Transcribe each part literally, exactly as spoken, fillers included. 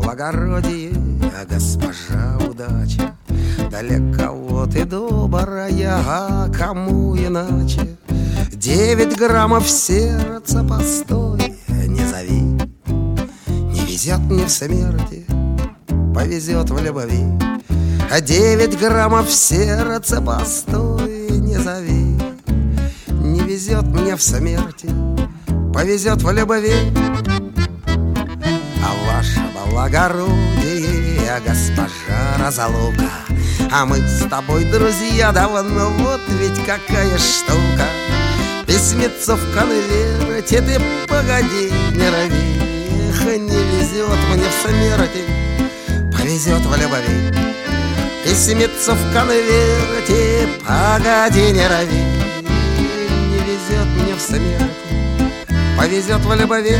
благородие, а госпожа удача. Да для кого ты добрая, а кому иначе? Девять граммов сердца постой, не зови. Не везет мне в смерти, повезет в любви. А девять граммов сердца постой, не зови. Не везет мне в смерти, повезет в любви. А ваше благородие, госпожа разлука, а мы с тобой друзья давно, вот ведь какая штука. Письмецо в конверте, ты погоди, не рови. Эх, не везет мне в смерти, повезет в любви. Письмецо в конверте, погоди, не рови. Не везет мне в смерти, повезет в любви.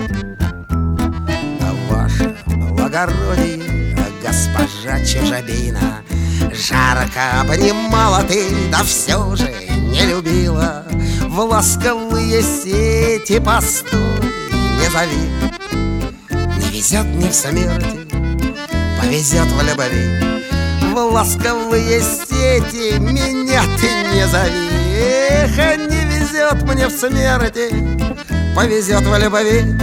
А ваше благородие, госпожа чужебина, жарко обнимала ты, да все же не любила. В ласковые сети постой, не зови. Не везет мне в смерти, повезет в любви. В ласковые сети меня ты не зови. Эх, не везет мне в смерти, повезет в любви.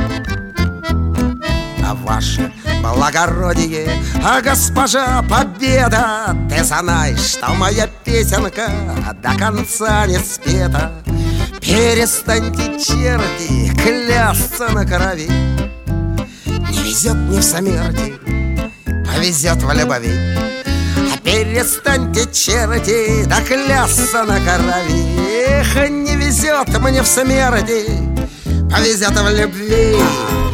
А ваше благородие, а госпожа Победа, ты знаешь, что моя песенка до конца не спета. Перестаньте, черти, клясться на крови. Не везет мне в смерти, повезет в любви. А перестаньте, черти, да клясться на крови. Эх, не везет мне в смерти, повезет в любви.